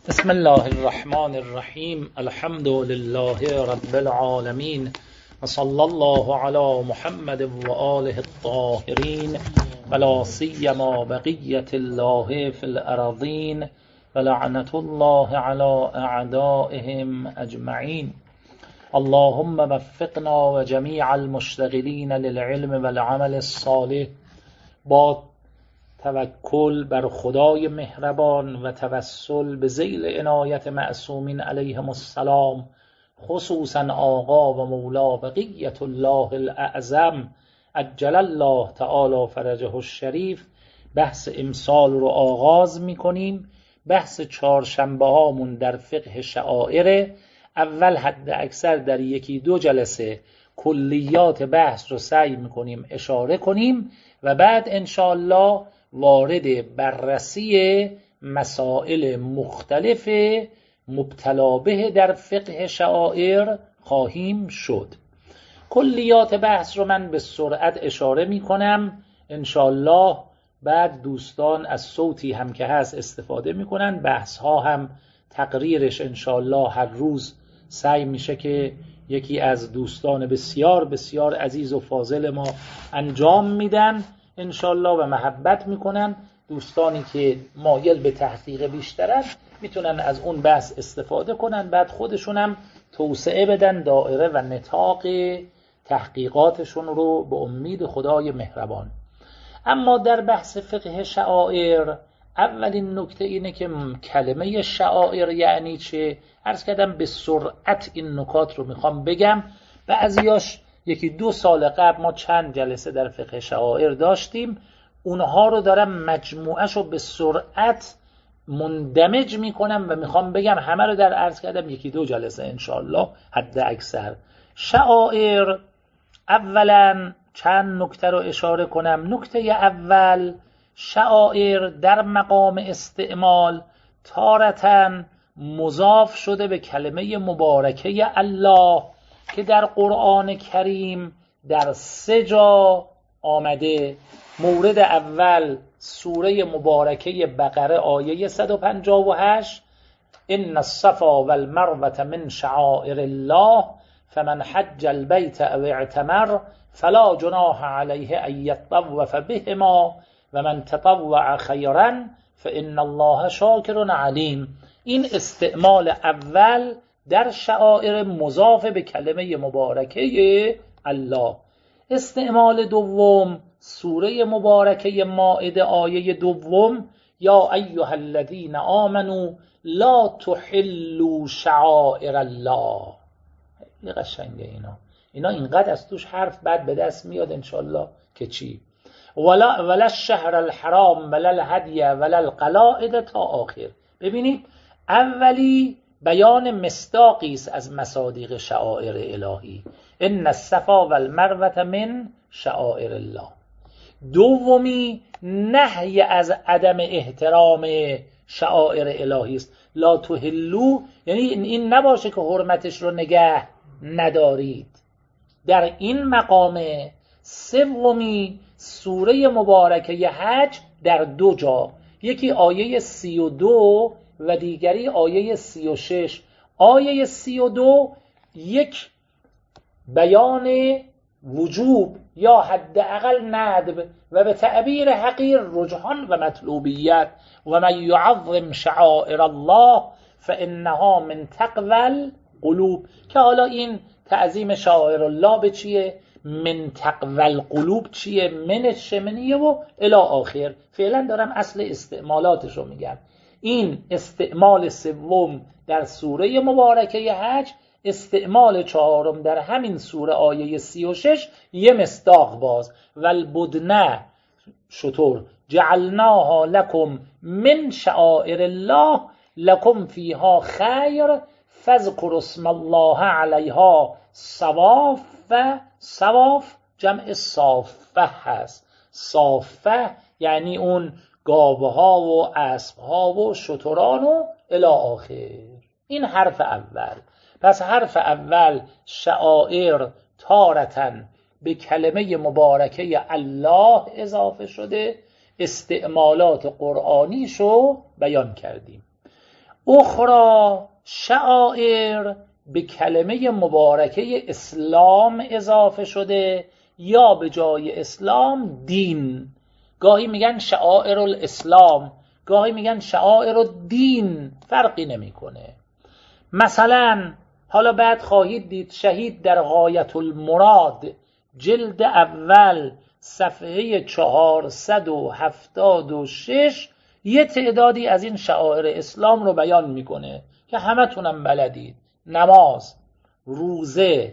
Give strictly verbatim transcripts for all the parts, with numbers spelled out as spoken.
بسم الله الرحمن الرحیم. الحمد لله رب العالمین و صلی الله علی محمد و آله الطاهرین و لا سیما بقیة الله فی الارضین و لعنة الله علی اعدائهم اجمعین. اللهم وفقنا و جمیع المشتغلین للعلم و العمل الصالح. با توکل بر خدای مهربان و توسل به ذیل عنایت معصومین علیهم السلام، خصوصا آقا و مولا بقیة الله الاعظم عجل الله تعالی فرجه الشریف، بحث امسال رو آغاز میکنیم. بحث چهارشنبه هامون در فقه شعائر. اول حد اکثر در یکی دو جلسه کلیات بحث رو سعی میکنیم اشاره کنیم و بعد انشاءالله وارد بررسی مسائل مختلف مبتلا به در فقه شعائر خواهیم شد. کلیات بحث رو من به سرعت اشاره می کنم انشاءالله. بعد دوستان از صوتی هم که هست استفاده می کنن. بحث ها هم تقریرش انشاءالله هر روز سعی میشه که یکی از دوستان بسیار بسیار عزیز و فاضل ما انجام میدن انشالله و محبت میکنن. دوستانی که مایل به تحقیق بیشترن میتونن از اون بحث استفاده کنن، بعد خودشون هم توسعه بدن دائره و نطاق تحقیقاتشون رو به امید خدای مهربان. اما در بحث فقه شعائر اولین نکته اینه که کلمه شعائر یعنی چه؟ عرض کردم به سرعت این نکات رو میخوام بگم. بعضیاش یکی دو سال قبل ما چند جلسه در فقه شعائر داشتیم، اونها رو دارم مجموعش رو به سرعت مندمج میکنم و میخوام بگم همه رو در عرض کردم یکی دو جلسه انشاءالله حد اکثر. شعائر اولا چند نکته رو اشاره کنم. نکته اول، شعائر در مقام استعمال تارةً مضاف شده به کلمه مبارکه الله که در قرآن کریم در سه جا آمده. مورد اول سوره مبارکه بقره آیه صد و پنجاه و هشت، ان الصفا والمروة من شعائر الله فمن حج البیت او اعتمر فلا جناح علیه ان یطوف بهما و من تطوع خیرا فان الله شاکر علیم. این استعمال اول در شعائر مضاف به کلمه مبارکه الله. استعمال دوم سوره مبارکه مائده آیه دوم، یا ایها الذین آمنوا لا تحلوا شعائر الله. خیلی قشنگه اینا. اینا اینقدر از توش حرف بعد به دست میاد انشالله که چی؟ ولا ولا الشهر الحرام ولا الهدی ولا القلائد تا آخر. ببینید اولی بیان مصداقی است از مصادیق شعائر الهی، ان الصفا والمروة من شعائر الله. دومی نهی از عدم احترام شعائر الهی است. لا تحلوا یعنی این نباشه که حرمتش رو نگه ندارید. در این مقام سومی سوره مبارکه حج در دو جا، یکی آیه سی و دو و دیگری آیه سی و شش. آیه سی و دو یک بیان وجوب یا حداقل ندب و به تعبیر حقیر رجحان و مطلوبیت، و من یعظم شعائر الله فانها من تقوی القلوب، که حالا این تعظیم شعائر الله به چیه؟ من تقوی القلوب چیه؟ من شمنیه و الی آخر. فعلا دارم اصل استعمالاتش رو میگم. این استعمال سوم در سوره مبارکه حج، استعمال چهارم در همین سوره آیه سی و شش یه مصداق باز. والبدن شطور جعلناها لکم من شعائر الله لکم فیها خیر فاذکروا اسم الله علیها صواف. و صواف جمع صافه هست. صافه یعنی اون گاوها و اسبها و شتران و الی آخر. این حرف اول. پس حرف اول شعائر تارةً به کلمه مبارکه الله اضافه شده، استعمالات قرآنیشو بیان کردیم. اخرى شعائر به کلمه مبارکه اسلام اضافه شده یا به جای اسلام دین. گاهی میگن شعائر الاسلام، گاهی میگن شعائر الدین، فرقی نمیکنه. مثلا حالا بعد خواهید دید شهید در غایت المراد جلد اول صفحه چهارصد و هفتاد و شش یه تعدادی از این شعائر اسلام رو بیان میکنه که همه تونم بلدید: نماز، روزه،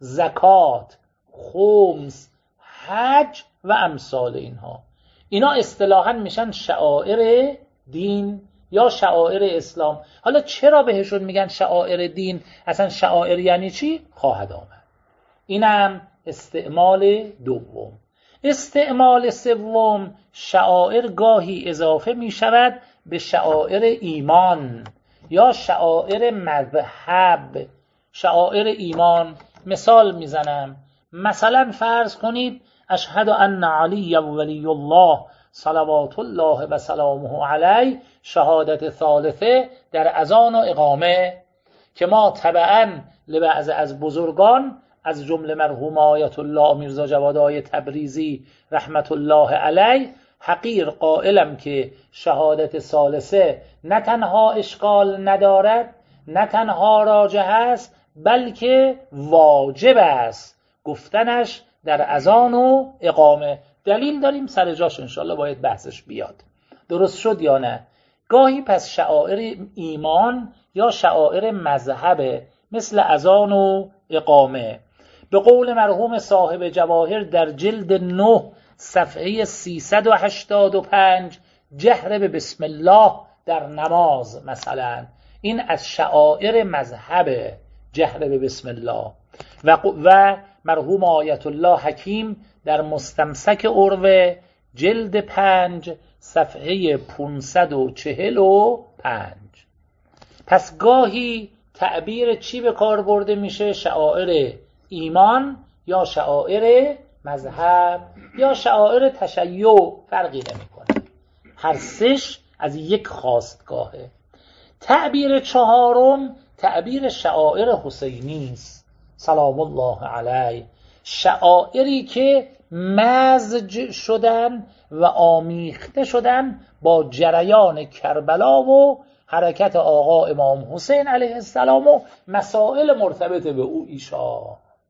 زکات، خمس، حج و امثال اینها. اینا اصطلاحاً میشن شعائر دین یا شعائر اسلام. حالا چرا بهشون میگن شعائر دین؟ اصلا شعائر یعنی چی؟ خواهد آمد. اینم استعمال دوم. استعمال سوم، شعائر گاهی اضافه میشود به شعائر ایمان یا شعائر مذهب. شعائر ایمان مثال میزنم. مثلا فرض کنید اشهد ان علی ولی الله صلوات الله و سلامه علیه، شهادت ثالثه در اذان و اقامه که ما تبعاً لبعض از بزرگان از جمله مرحوم آیت الله میرزا جواد آی تبریزی رحمت الله علیه حقیر قائلم که شهادت ثالثه نه تنها اشکال ندارد، نه تنها راجح است، بلکه واجب است گفتنش در اذان و اقامه. دلیل داریم سر جاش انشالله باید بحثش بیاد. درست شد یا نه؟ گاهی پس شعائر ایمان یا شعائر مذهب مثل اذان و اقامه. به قول مرحوم صاحب جواهر در جلد نه صفحه سیصد و هشتاد و پنج جهر به بسم الله در نماز مثلا، این از شعائر مذهب جهر به بسم الله. و, و مرحوم آیت الله حکیم در مستمسک عروه جلد پنج صفحه پانصد و چهل و پنج. پس گاهی تعبیر چی به کار برده میشه؟ شعائر ایمان یا شعائر مذهب یا شعائر تشیع، فرقی نمیکنه، هر سش از یک خواستگاهه. تعبیر چهارم تعبیر شعائر حسینی است سلام الله علیه، شعائری که مزج شدن و آمیخته شدن با جریان کربلا و حرکت آقا امام حسین علیه السلام و مسائل مرتبط به او ایشا.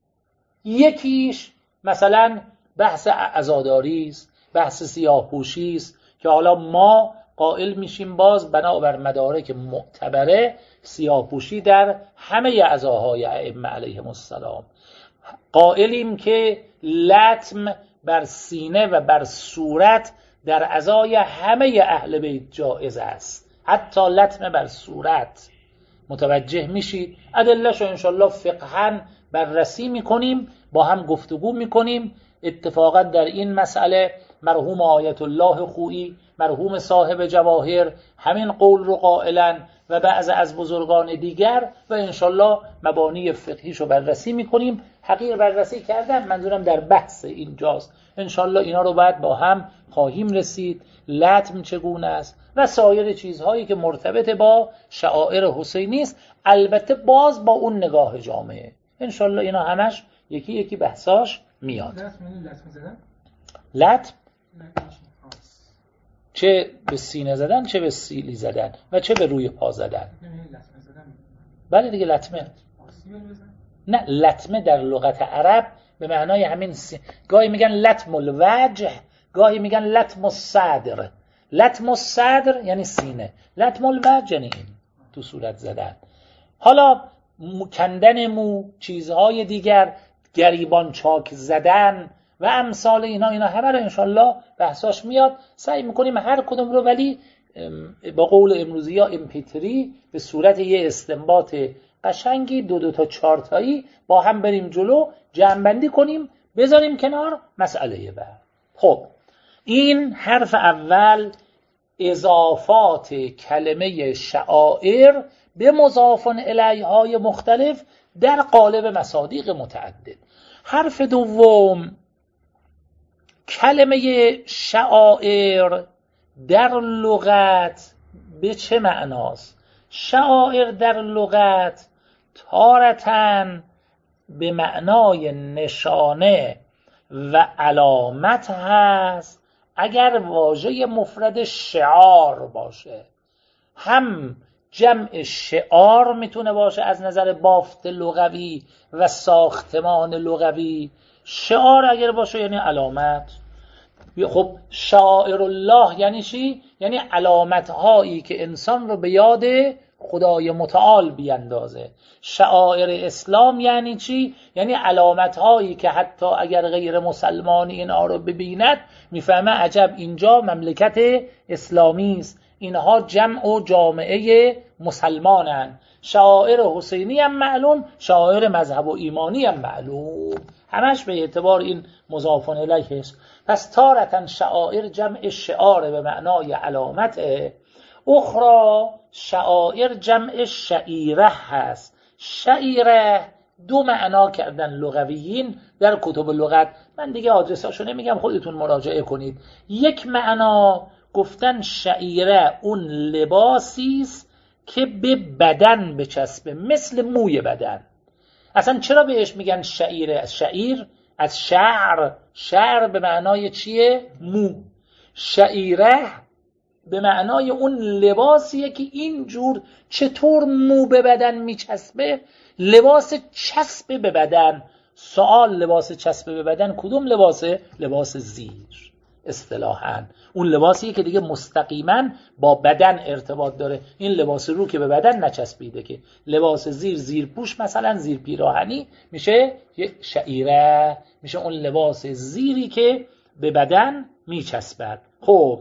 یکیش مثلا بحث عزاداری است، بحث سیاه‌پوشی است که حالا ما قائل میشیم باز بنابر مدارک معتبره سیاه‌پوشی در همه عزاهای ائمه علیهم السلام. قائلیم که لطم بر سینه و بر صورت در عزای همه اهل بیت جائز است، حتی لطم بر صورت. متوجه میشید؟ ادله‌شو انشالله فقهاً بررسی میکنیم، با هم گفتگو میکنیم. اتفاقا در این مسئله مرحوم آیت الله خویی، مرحوم صاحب جواهر همین قول رو قائلن و بعض از بزرگان دیگر، و انشالله مبانی فقهیشو بررسی میکنیم. حقیر بررسی کردم، منظورم در بحث اینجاست. انشالله اینا رو بعد با هم خواهیم رسید. لطم چگونه است و سایر چیزهایی که مرتبط با شعائر حسینی است، البته باز با اون نگاه جامعه. انشالله اینا همش یکی یکی بحثاش میاد. لطم زدن؟ لطم چه به سینه زدن، چه به سیلی زدن و چه به روی پا زدن. بله دیگه لطمه. نه، لطمه در لغت عرب به معنای همین سی... گاهی میگن لطم الوجه، گاهی میگن لطم الصدر. لطم الصدر یعنی سینه، لطم الوجه یعنی این تو صورت زدن. حالا کندن مو، چیزهای دیگر، گریبان چاک زدن و امثال اینا اینا همه رو انشالله بحثاش میاد. سعی میکنیم هر کدوم رو ولی با قول امروزی ها امپیتری به صورت یه استنباط قشنگی دو دو تا چهار تایی با هم بریم جلو، جمع‌بندی کنیم، بذاریم کنار مسئله بعد. خب این حرف اول اضافات کلمه شعائر به مضاف الیهای مختلف در قالب مصادیق متعدد. حرف دوم کلمه شعائر در لغت به چه معناست؟ شعائر در لغت تارتن به معنای نشانه و علامت هست اگر واژه مفرد شعار باشه. هم جمع شعار میتونه باشه از نظر بافت لغوی و ساختمان لغوی. شعار اگر باشه یعنی علامت. خب شعائر الله یعنی چی؟ یعنی علامت هایی که انسان رو به یاد خدای متعال بیندازه. شعائر اسلام یعنی چی؟ یعنی علامت هایی که حتی اگر غیر مسلمانی اینها رو ببیند میفهمه عجب اینجا مملکت اسلامی است، اینها جمع و جامعه مسلمانن. شعائر حسینی هم معلوم، شعائر مذهب و ایمانی هم معلوم، همش به اعتبار این مضاف الیه است. پس تارتن شعائر جمع شعار به معنای علامت، اخرى شعائر جمع شعیره هست. شعیره دو معنا کردن لغویین در کتب لغت، من دیگه آدرساشو نمیگم، خودتون مراجعه کنید. یک معنا گفتن شعیره اون لباسی است که به بدن بچسبه، مثل موی بدن. اصلا چرا بهش میگن شعیره؟ شعیر از شعر، شعر به معنای چیه؟ مو. شعیره به معنای اون لباسیه که اینجور چطور مو به بدن میچسبه، لباس چسب به بدن. سوال لباس چسب به بدن کدوم لباسه؟ لباس زیر اصطلاحاً اون لباسیه که دیگه مستقیما با بدن ارتباط داره. این لباس رو که به بدن نچسبیده که. لباس زیر، زیر پوش مثلا، زیر پیراهنی میشه یک شعیره، میشه اون لباس زیری که به بدن میچسبد. خب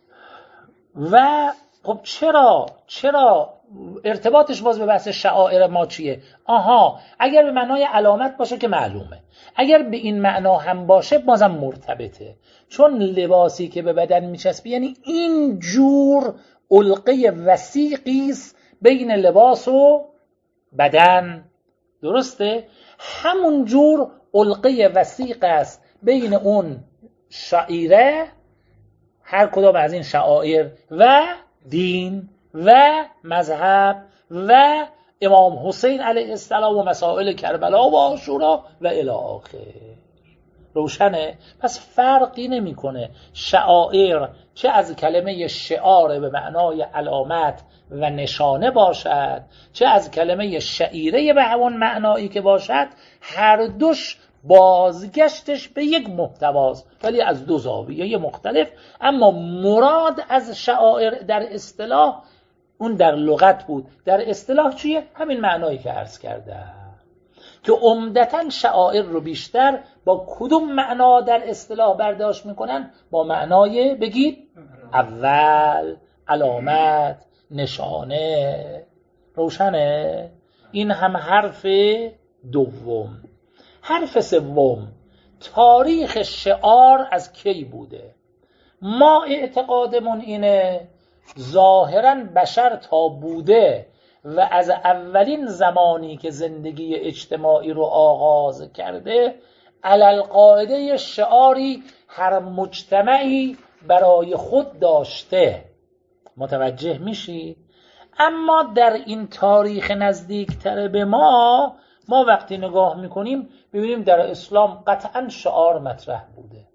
و خب چرا چرا ارتباطش باز به بحث شعائر ما چیه؟ آها، اگر به معنای علامت باشه که معلومه، اگر به این معنا هم باشه بازم مرتبطه، چون لباسی که به بدن میچسبه یعنی این جور علقه وثیقی است بین لباس و بدن، درسته؟ همون جور علقه وثیق است بین اون شعیره، هر کدام از این شعائر، و دین و مذهب و امام حسین علیه السلام و مسائل کربلا و عاشورا و الی آخر. روشنه؟ پس فرقی نمیکنه شعائر چه از کلمه شعار به معنای علامت و نشانه باشد، چه از کلمه شعیره به همون معنایی که باشد، هر دوش بازگشتش به یک محتواست ولی از دو زاویه مختلف. اما مراد از شعائر در اصطلاح اون در لغت بود، در اصطلاح چیه؟ همین معنایی که عرض کردم که عمدتاً شعائر رو بیشتر با کدوم معنا در اصطلاح برداشت میکنن؟ با معنای بگید اول، علامت، نشانه. روشنه؟ این هم حرف دوم. حرف سوم، تاریخ شعار از کی بوده؟ ما اعتقادمون اینه ظاهراً بشر تا بوده و از اولین زمانی که زندگی اجتماعی رو آغاز کرده علالقاعده شعاری هر مجتمعی برای خود داشته. متوجه میشی؟ اما در این تاریخ نزدیکتر به ما ما وقتی نگاه میکنیم ببینیم در اسلام قطعاً شعار مطرح بوده.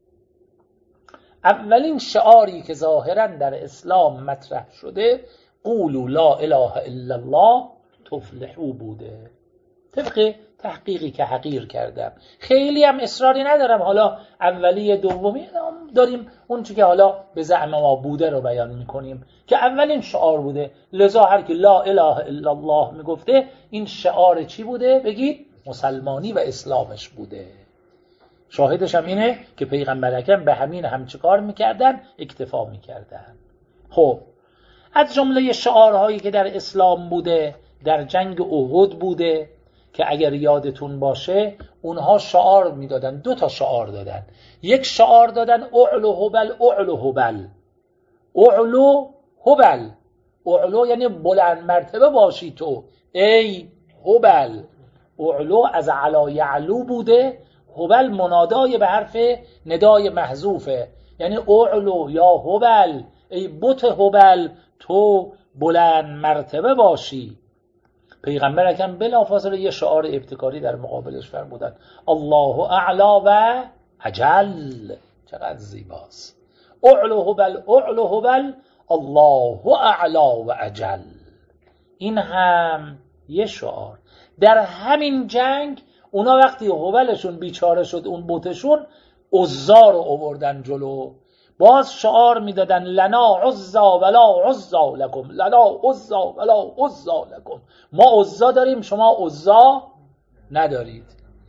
اولین شعاری که ظاهراً در اسلام مطرح شده قولوا لا اله الا الله تفلحوا بوده، طبق تحقیقی که حقیر کردم. خیلی هم اصراری ندارم حالا اولی دومی داریم، اون چی که حالا به زعم ما بوده رو بیان میکنیم که اولین شعار بوده. لذا هر که لا اله الا الله میگفته این شعار چی بوده؟ بگید مسلمانی و اسلامش بوده. شاهدش هم اینه که پیغمبر اکرم به همین هم چه کار میکردن؟ اکتفا میکردن. خب از جمله شعارهایی که در اسلام بوده در جنگ احد بوده که اگر یادتون باشه اونها شعار میدادن، دو تا شعار دادن. یک شعار دادن اعلو هبل اعلو هبل اعلو هبل، اعلو یعنی بلند مرتبه باشی تو ای هبل. اعلو از علا یعلو بوده، هبل منادای به حرف ندای محذوفه، یعنی اعلو یا هبل، ای بت هبل تو بلند مرتبه باشی. پیغمبر اکرم بلافاصله یه شعار ابتکاری در مقابلش فرمودن، الله اعلا و اجل. چقدر زیباست. اعلو بل اعلو بل الله اعلا و اجل. این هم یه شعار. در همین جنگ اونا وقتی هبلشون بیچاره شد، اون بوتشون عزا رو آوردن جلو، باز شعار میدادن لنا عزا ولا عزا لکم، لنا عزا ولا عزا لکم. ما عزا داریم شما عزا ندارید.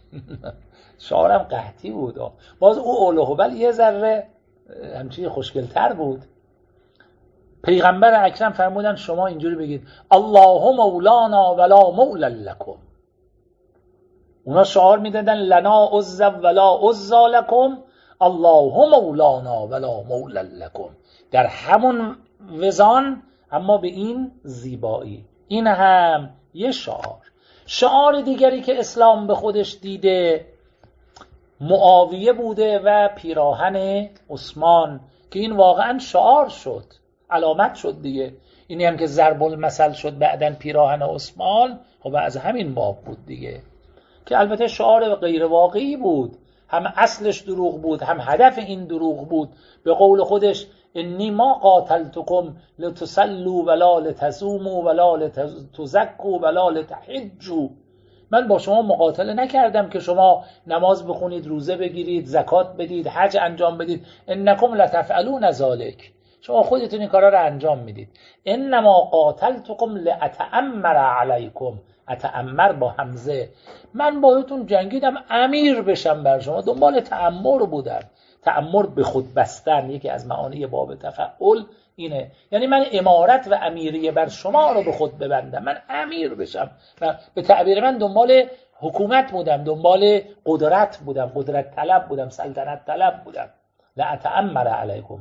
شعارم قحطی بود. باز او اولو هبل یه ذره همچین خوشگل‌تر بود. پیغمبر اکرم فرمودن شما اینجوری بگید اللهم مولانا ولا مولا لکم. اونا شعار میدادن لنا عزا ولا عزا لکم، اللهم مولانا ولا مولا لکم. در همون وزان اما به این زیبایی. این هم یه شعار. شعار دیگری که اسلام به خودش دیده معاویه بوده و پیراهن عثمان، که این واقعا شعار شد، علامت شد دیگه. اینی هم که ضرب المثل شد بعدن پیراهن عثمان، خب از همین باب بود دیگه، که البته شعار غیر واقعی بود، هم اصلش دروغ بود، هم هدف این دروغ بود. به قول خودش انی ما قاتلتکم لتسلوا ولا لتصوموا ولا لتزکوا ولا لتحجوا. من با شما مقاتله نکردم که شما نماز بخونید، روزه بگیرید، زکات بدید، حج انجام بدید. انکم لتفعلون ذلک. شما خودتون این کارا رو انجام میدید. انما قاتلتکم لاتأمر علیکم. اتأمر با همزه. من باهاتون جنگیدم امیر بشم بر شما. دنبال تأمر بودم. تأمر به خود بستن، یکی از معانی باب تفعل اینه. یعنی من امارت و امیریه بر شما رو به خود ببندم، من امیر بشم. و به تعبیر من دنبال حکومت بودم، دنبال قدرت بودم، قدرت طلب بودم، سلطنت طلب بودم. لأتأمر علیکم.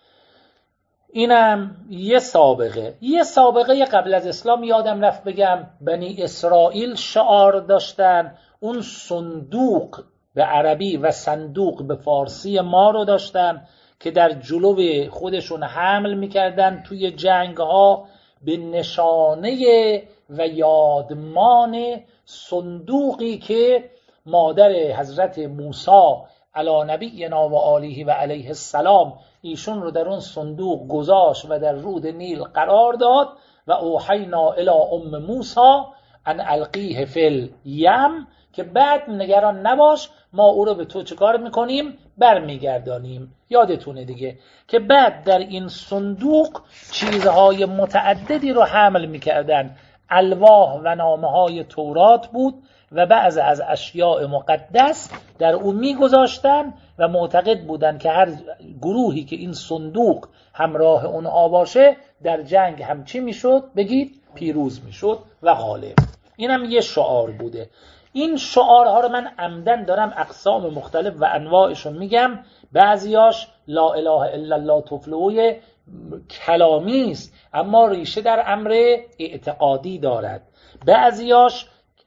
اینم یه سابقه. یه سابقه قبل از اسلام یادم رفت بگم، بنی اسرائیل شعار داشتن. اون صندوق به عربی و صندوق به فارسی ما رو داشتن که در جلو خودشون حمل میکردن توی جنگ ها، به نشانه و یادمان صندوقی که مادر حضرت موسی علی نبینا و آله و علیه السلام ایشون رو در اون صندوق گذاشت و در رود نیل قرار داد. و اوحینا الی ام موسی ان القیه فی الیم، که بعد نگران نباش ما او رو به تو چه کار میکنیم؟ برمیگردانیم. یادتونه دیگه که بعد در این صندوق چیزهای متعددی رو حمل میکردن. الواح و نامه های تورات بود و بعض از اشیاء مقدس در اون میگذاشتن و معتقد بودن که هر گروهی که این صندوق همراه اونها باشه در جنگ هم چی میشد؟ بگید پیروز میشد و غالب. اینم یه شعار بوده. این شعارها رو من عمدن دارم اقسام مختلف و انواعشون میگم. بعضیاش لا اله الا الله تفلوی کلامی است اما ریشه در امر اعتقادی دارد. بعضیاش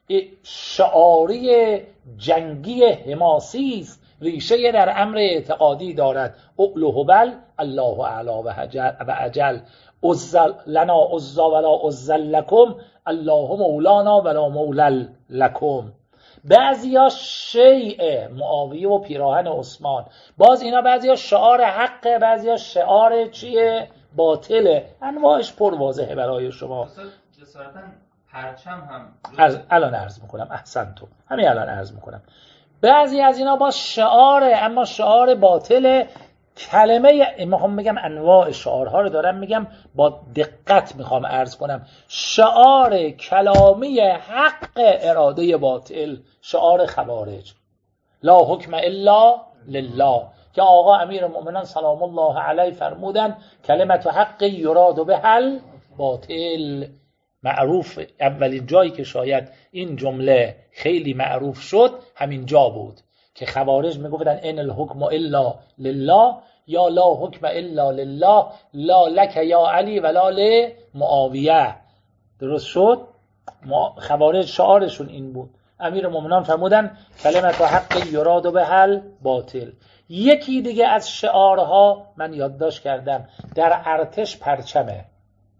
شعاری جنگی حماسی است، ریشه در امر اعتقادی دارد. اعلو هبل الله اعلا و اجل. عزل لنا عزا ولا عزل لکم، الله مولانا ولا مولا لکم. بعضیا شیء معاویه و پیراهن عثمان. باز اینا بعضیا شعار حقه، بعضیا شعار چیه؟ باطله. انواعش پر واضحه برای شما. جسارتاً پرچم هم از الان عرض میکنم. احسن تو همین الان عرض میکنم. بعضی از اینا با شعاره اما شعار باطله. کلمه میخوام بگم انواع شعارها رو دارم میگم، با دقت میخوام عرض کنم. شعار کلامی حق اراده باطل، شعار خوارج. لا حکم الا لله، که آقا امیر المؤمنان سلام الله علیه فرمودن کلمت حق یراد بهل باطل. معروف اولین جایی که شاید این جمله خیلی معروف شد همین جا بود که خوارج میگفتن ان الحکم الا لله، یا لا حکم الا لله، لا لک یا علی ولا لمعاویه. درست شد؟ خوارج شعارشون این بود. امیر مومنان فرمودن کلمت حق یراد بهل باطل. یکی دیگه از شعارها من یادداشت کردم، در ارتش پرچمه.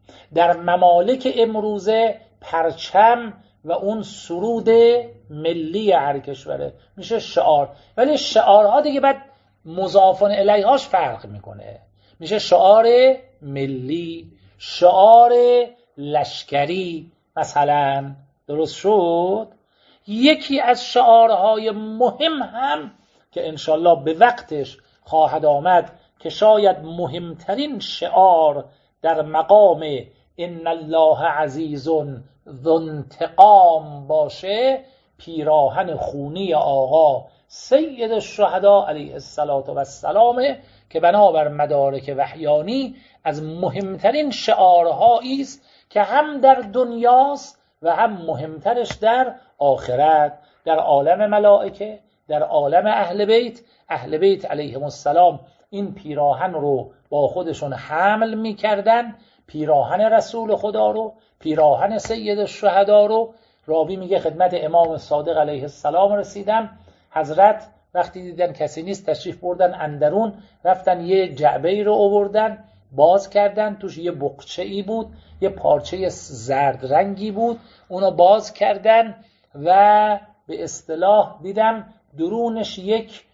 در ممالک امروزه پرچم و اون سرود ملی هر کشوره میشه شعار، ولی شعارها دیگه بعد مضافن الیهاش فرق میکنه، میشه شعار ملی، شعار لشکری مثلا. درست شد؟ یکی از شعارهای مهم هم که انشالله به وقتش خواهد آمد که شاید مهمترین شعار در مقام ان الله عزیز ذو انتقام باشه، پیراهن خونی آقا سید الشهدا علیه السلام که بنابر مدارک وحیانی از مهمترین شعارهایی است که هم در دنیاست و هم مهمترش در آخرت، در عالم ملائکه، در عالم اهل بیت. اهل بیت علیهم السلام این پیراهن رو با خودشون حمل می‌کردن، پیراهن رسول خدا رو، پیراهن سید الشهدا رو. راوی میگه خدمت امام صادق علیه السلام رسیدم، حضرت وقتی دیدن کسی نیست تشریف بردن اندرون، رفتن یه جعبه‌ای رو آوردن، باز کردن، توش یه بقچه‌ای بود، یه پارچه زرد رنگی بود، اونو باز کردن و به اصطلاح دیدم درونش یک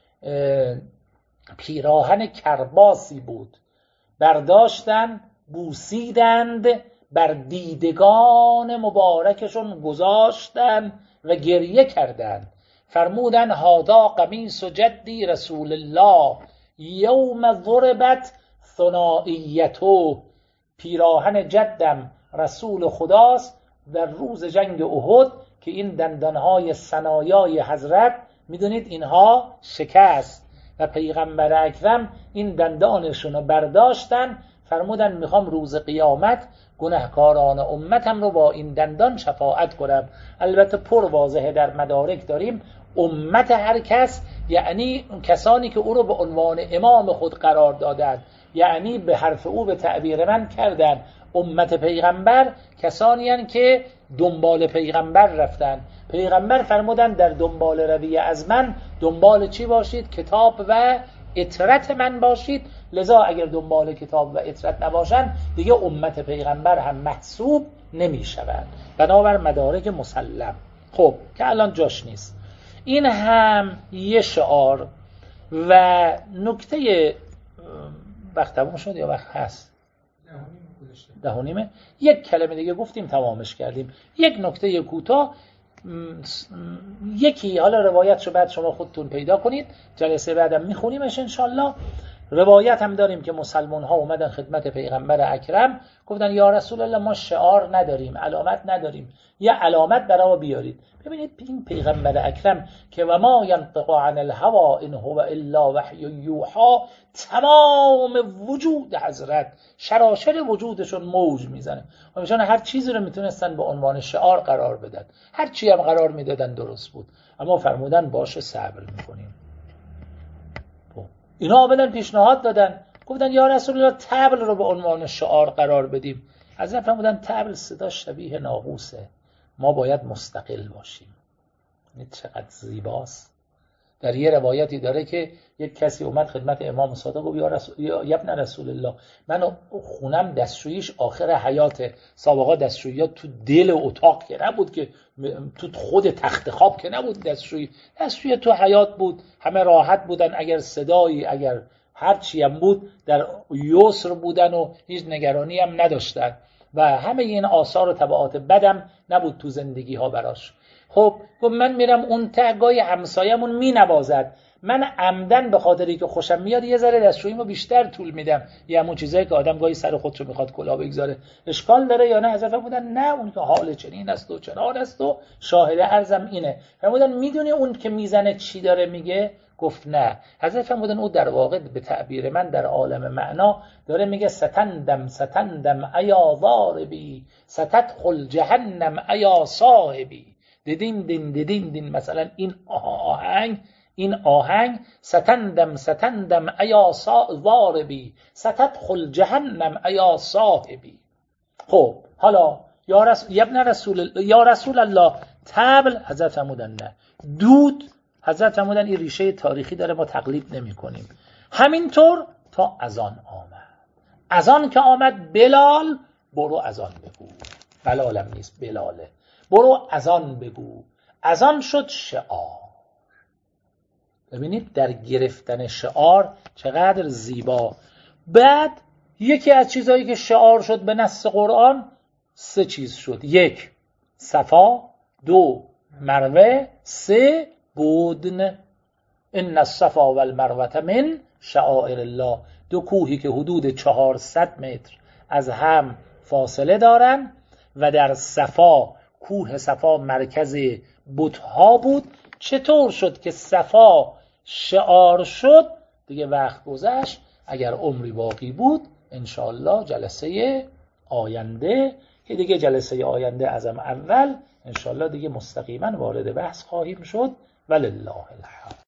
پیراهن کرباسی بود. برداشتن، بوسیدند، بر دیدگان مبارکشون گذاشتن و گریه کردند. فرمودن هادا قمیص جدی رسول الله یوم ضربت ثنائیته، پیراهن جدم رسول خداست در روز جنگ احد که این دندانهای ثنایای حضرت میدونید اینها شکست و پیغمبر اکرم این دندانشون رو برداشتن، فرمودن میخوام روز قیامت گناهکاران امتم رو با این دندان شفاعت کنم. البته پر واضحه در مدارک داریم امت هر کس یعنی کسانی که او رو به عنوان امام خود قرار دادند، یعنی به حرف او به تعبیر من کردن امت پیغمبر کسانی هستند که دنبال پیغمبر رفتن. پیغمبر فرمودن در دنبال روی از من دنبال چی باشید؟ کتاب و اطرت من باشید. لذا اگر دنبال کتاب و اطرت نباشن دیگه امت پیغمبر هم محسوب نمی شود، بنابر مدارک مسلم. خب که الان جاش نیست. این هم یه شعار. و نکته وقت تموم شد یا وقت هست؟ ده و نیمه. یک کلمه دیگه گفتیم تمامش کردیم. یک نکته کوتاه، یکی حالا روایتشو بعد شما خودتون پیدا کنید، جلسه بعدم میخونیمش انشالله. روایت هم داریم که مسلمان ها اومدن خدمت پیغمبر اکرم گفتن یا رسول الله ما شعار نداریم، علامت نداریم، یه علامت برای ما بیارید. ببینید این پیغمبر اکرم که و ما ینطق عن الهوى ان هو الا وحی یوحى، تمام وجود حضرت شراشر وجودشون موج میزنه و میشن هر چیزی رو میتونستن به عنوان شعار قرار بدن، هر چی هم قرار میدادن درست بود، اما فرمودن باشه صبر میکنیم. اینا آمدن پیشنهاد دادن، گفتن یا رسول الله طبل رو به عنوان شعار قرار بدیم. حضرت فرمودن طبل صدا شبیه ناقوسه، ما باید مستقل باشیم. این چقدر زیباست. در یه روایتی داره که یک کسی اومد خدمت امام صادق گفت یا رسول یا ابن رسول الله من خونم دستشوییش آخر حیاته. سابقا دستشوییات تو دل اتاق که نبود، که تو خود تخت خواب که نبود دستشویی، دستشویی تو حیاط بود، همه راحت بودن، اگر صدایی اگر هر چی هم بود در یسر بودن و هیچ نگرانی هم نداشتن و همه این آثار و تبعات بدم نبود تو زندگی ها براش. خب گفت من میرم اون تگای همسایمون مینوازد، من عمدن به خاطری که خوشم میاد یه ذره دستشوییمو بیشتر طول میدم، یه همون چیزایی که آدم گاهی سر خودشو میخواد کلاه بگذاره. اشکال داره یا نه؟ حضرت بودن نه، اون که حال چنین است و چنان است و شاهد عرضم اینه. فرمودن میدونی اون که میزنه چی داره میگه؟ گفت نه. حضرت فرمودن او در واقع به تعبیر من در عالم معنا داره میگه ستندم ستندم ایا ضاربی ستدخل جهنم ایا صاحبی. دیدین دین دیدین دین مثلا این آهنگ این آهنگ ستندم ستندم ایا ضاربی ستدخل جهنم ایا صاحبی. خب حالا یا رسول ابن رسول یا رسول الله طبل، حضرت فرمودن نه. دود، حضرت فرمودن این ریشه تاریخی داره ما تقلید نمی کنیم. همینطور تا اذان آمد. اذان که آمد بلال برو اذان بگو. بلالم نیست، بلاله. برو اذان بگو. اذان شد شعار. ببینید در گرفتن شعار چقدر زیبا. بعد یکی از چیزهایی که شعار شد به نص قرآن سه چیز شد. یک، صفا. دو، مروه. سه، بودن. ان الصفا و المروه من شعائر الله. دو کوهی که حدود چهارصد متر از هم فاصله دارن و در صفا، کوه صفا مرکز بت‌ها بود. چطور شد که صفا شعار شد؟ دیگه وقت گذشت. اگر عمری باقی بود انشاءالله جلسه آینده که دیگه جلسه آینده از اول انشاءالله دیگه مستقیما وارد بحث خواهیم شد. ولله الحمد.